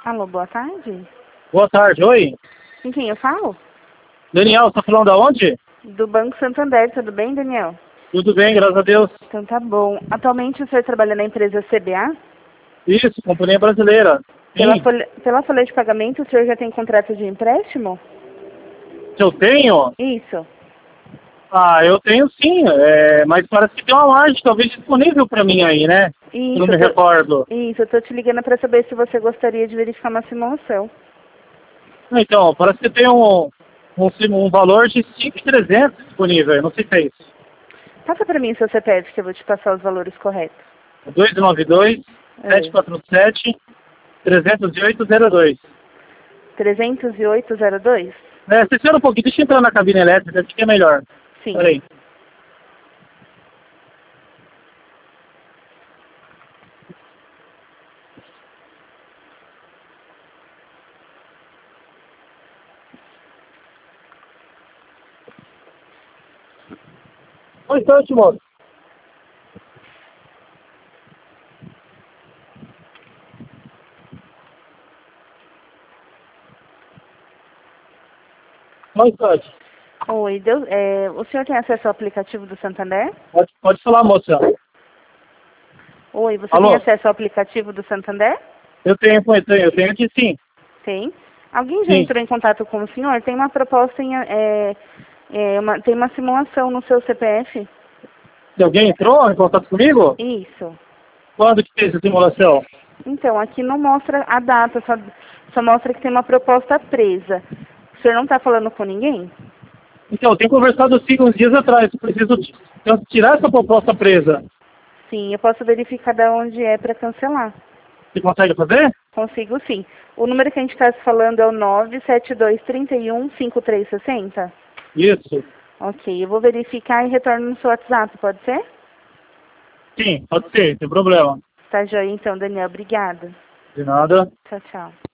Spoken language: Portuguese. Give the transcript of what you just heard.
Alô, boa tarde. Boa tarde, oi. Com quem eu falo? Daniel, você tá falando da onde? Do Banco Santander, tudo bem, Daniel? Tudo bem, graças a Deus. Então tá bom. Atualmente o senhor trabalha na empresa CBA? Isso, companhia brasileira. Pela Sim. folha de pagamento, o senhor já tem contrato de empréstimo? Se eu tenho? Isso. Eu tenho sim, mas parece que tem uma margem talvez disponível para mim aí, né? Eu não me recordo. Isso, eu tô te ligando para saber se você gostaria de verificar uma simulação. Então, parece que tem um valor de 5.300 disponível, não sei se é isso. Passa para mim seu CPF que eu vou te passar os valores corretos. 292-747-308-02. 30802? Você espera um pouquinho, deixa eu entrar na cabine elétrica, acho que é melhor. Sim. Peraí. Um instante, moço. Um instante. Oi, o senhor tem acesso ao aplicativo do Santander? Pode falar, moça. Oi, você Alô? tem acesso ao aplicativo do Santander? Eu tenho aqui sim. Tem. Alguém já Sim. entrou em contato com o senhor? Tem uma proposta, tem uma simulação no seu CPF? Se alguém entrou em contato comigo? Isso. Quando que fez essa simulação? Então, aqui não mostra a data, só mostra que tem uma proposta presa. O senhor não está falando com ninguém? Então, eu tenho conversado assim uns dias atrás. Preciso tirar essa proposta presa. Sim, eu posso verificar de onde é para cancelar. Você consegue fazer? Consigo sim. O número que a gente está falando é o 972315360? Isso. Ok, eu vou verificar e retorno no seu WhatsApp, pode ser? Sim, pode ser, sem problema. Tá joia então, Daniel. Obrigada. De nada. Tchau, tchau.